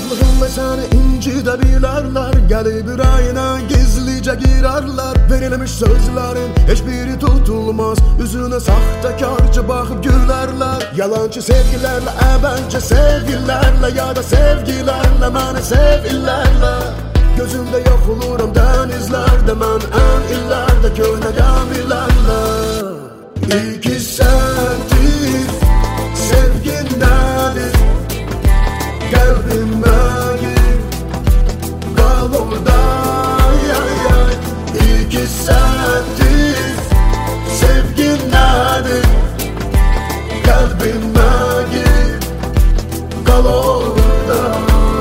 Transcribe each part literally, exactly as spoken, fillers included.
Saflığınla seni incitebilirler, gelip yüreğine gizlice girerler. Verilmiş sözlerin hiçbiri tutulmaz, yüzüne sahtekarca bakıp gülerler. Yalancı sevgilerle, ebence sevgilerle, ya da sevgilerle beni sevillerle. Gözümde yok olurum denizlerde, mən en illerde köhne gemilerle. İki sendir sevgin nedir, kalbime gir, kal orada yay yay. İki sendir sevgin nedir, kalbime gir, kal orada.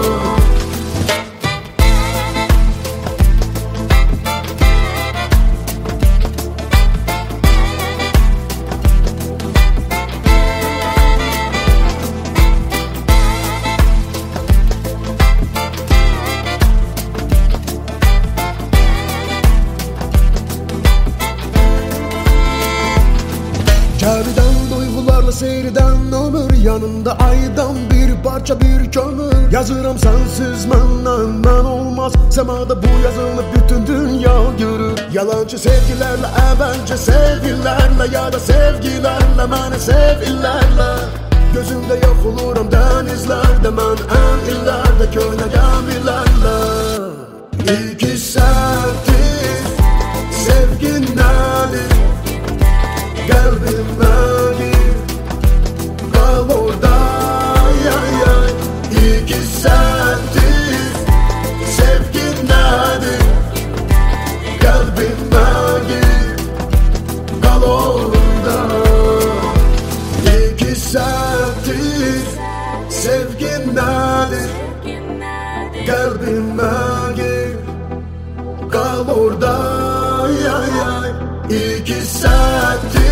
Geriden duygularla seyreden ömür, yanında aydan bir parça bir kömür. Yazıram sensiz menden ben olmaz, semada bu yazılıp bütün dünya görür. Yalancı sevgilerle, ebence sevgilerle, ya da sevgilerle beni sevillerle. Gözümde yok olurum denizlerde, mən en illerde köhne gemilerle. İki sendir sevgin nedir, kalbime gir, kal orada yay yay. İki sendir sevgin nedir, kalbime gir, kal orada. İki sendir sevgin nedir, kalbime gir, kal orada yay yay. İki sendir